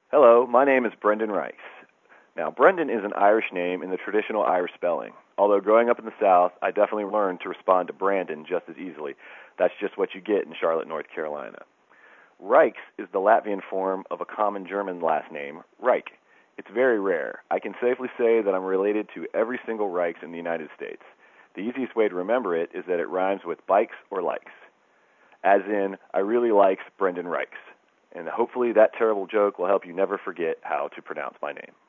Hello, my name is Brendan Rice. Now, Brendan is an Irish name in the traditional Irish spelling. Although growing up in the South, I definitely learned to respond to Brandon just as easily. That's just what you get in Charlotte, North Carolina. Reichs is the Latvian form of a common German last name, Reich. It's very rare. I can safely say that I'm related to every single Reichs in the United States. The easiest way to remember it is that it rhymes with bikes or likes. As in, I really likes Brendan Reichs. And hopefully that terrible joke will help you never forget how to pronounce my name.